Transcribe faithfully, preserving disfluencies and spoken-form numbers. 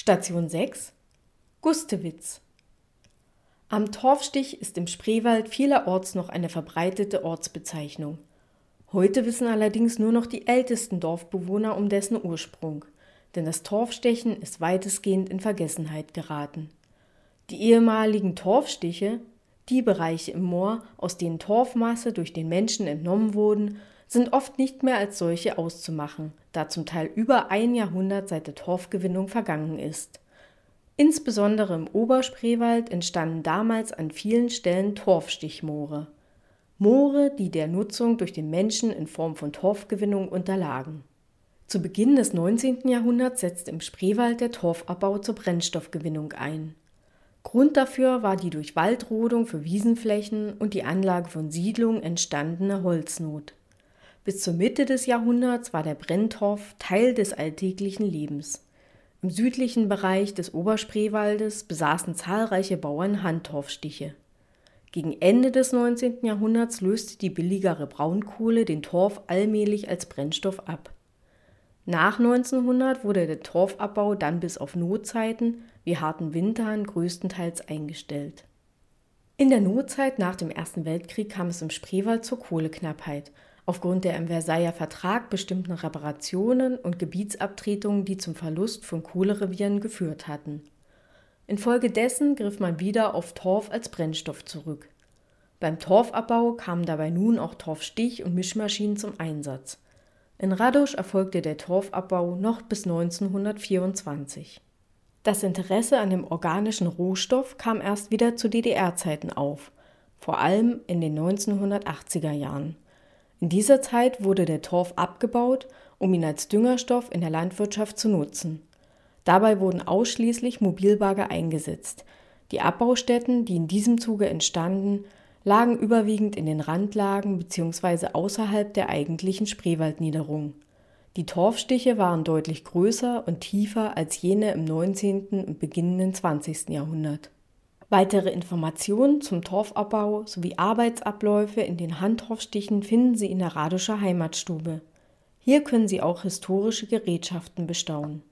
Station sechs: Gustewitz. Am Torfstich ist im Spreewald vielerorts noch eine verbreitete Ortsbezeichnung. Heute wissen allerdings nur noch die ältesten Dorfbewohner um dessen Ursprung, denn das Torfstechen ist weitestgehend in Vergessenheit geraten. Die ehemaligen Torfstiche, die Bereiche im Moor, aus denen Torfmasse durch den Menschen entnommen wurden, sind oft nicht mehr als solche auszumachen, da zum Teil über ein Jahrhundert seit der Torfgewinnung vergangen ist. Insbesondere im Oberspreewald entstanden damals an vielen Stellen Torfstichmoore. Moore, die der Nutzung durch den Menschen in Form von Torfgewinnung unterlagen. Zu Beginn des neunzehnten Jahrhunderts setzte im Spreewald der Torfabbau zur Brennstoffgewinnung ein. Grund dafür war die durch Waldrodung für Wiesenflächen und die Anlage von Siedlungen entstandene Holznot. Bis zur Mitte des Jahrhunderts war der Brenntorf Teil des alltäglichen Lebens. Im südlichen Bereich des Oberspreewaldes besaßen zahlreiche Bauern Handtorfstiche. Gegen Ende des neunzehnten Jahrhunderts löste die billigere Braunkohle den Torf allmählich als Brennstoff ab. Nach neunzehnhundert wurde der Torfabbau dann bis auf Notzeiten wie harten Wintern größtenteils eingestellt. In der Notzeit nach dem Ersten Weltkrieg kam es im Spreewald zur Kohleknappheit, aufgrund der im Versailler Vertrag bestimmten Reparationen und Gebietsabtretungen, die zum Verlust von Kohlerevieren geführt hatten. Infolgedessen griff man wieder auf Torf als Brennstoff zurück. Beim Torfabbau kamen dabei nun auch Torfstich- und Mischmaschinen zum Einsatz. In Radosch erfolgte der Torfabbau noch bis neunzehnhundertvierundzwanzig. Das Interesse an dem organischen Rohstoff kam erst wieder zu D D R-Zeiten auf, vor allem in den neunzehnhundertachtziger Jahren. In dieser Zeit wurde der Torf abgebaut, um ihn als Düngerstoff in der Landwirtschaft zu nutzen. Dabei wurden ausschließlich Mobilbagger eingesetzt. Die Abbaustätten, die in diesem Zuge entstanden, lagen überwiegend in den Randlagen bzw. außerhalb der eigentlichen Spreewaldniederung. Die Torfstiche waren deutlich größer und tiefer als jene im neunzehnten und beginnenden zwanzigsten Jahrhundert. Weitere Informationen zum Torfabbau sowie Arbeitsabläufe in den Handtorfstichen finden Sie in der Radoscher Heimatstube. Hier können Sie auch historische Gerätschaften bestaunen.